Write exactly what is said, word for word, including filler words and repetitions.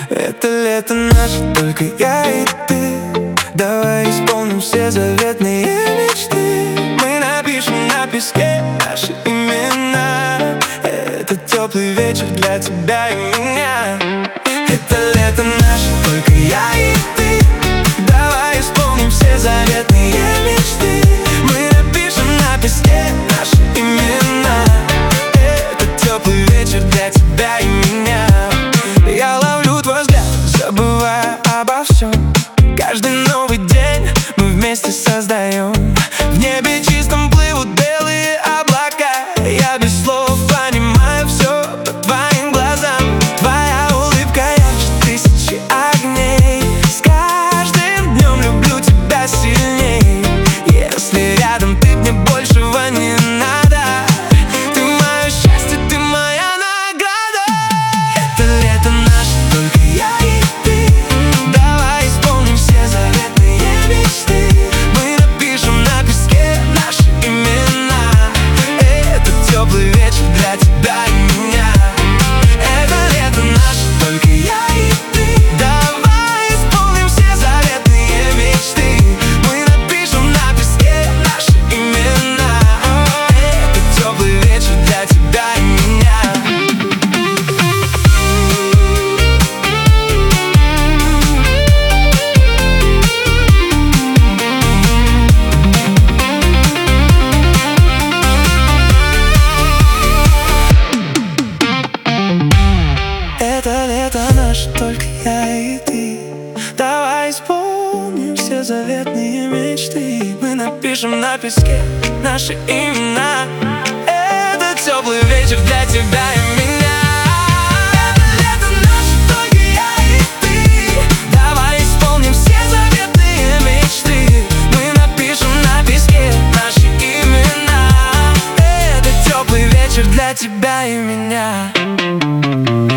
Это лето наше, только я и ты. Давай исполним все заветные мечты. Мы напишем на песке наши имена. Этот теплый вечер для тебя и меня. Это лето наше, только я и ты. Давай исполним все заветные мечты. Мы напишем на песке наши имена. Этот теплый вечер для тебя и меня. Я ловлю твой взгляд, забывая обо всем. Каждый новый день мы вместе создаем. В небе чистом плывут белые облака. Я без слов понимаю все по твоим глазам. Твоя улыбка ярче тысячи огней. С каждым днем люблю тебя сильней. Если рядом ты, мне большего не надо. Ты мое счастье, ты моя награда. Это лето наше, только я и ты. Давай исполним все заветные мечты. Мы напишем на песке наши имена. Этот теплый вечер для тебя и меня. Это лето наше, только я и ты. Давай исполним все заветные мечты. Мы напишем на песке наши имена. Этот теплый вечер для тебя и меня. Это лето наше, только я и ты. Давай исполним все заветные мечты. Мы напишем на песке наши имена. Это теплый вечер для тебя и меня. Это лето наше, только я и ты. Давай исполним все заветные мечты. Мы напишем на песке наши имена. Это теплый вечер для тебя и меня.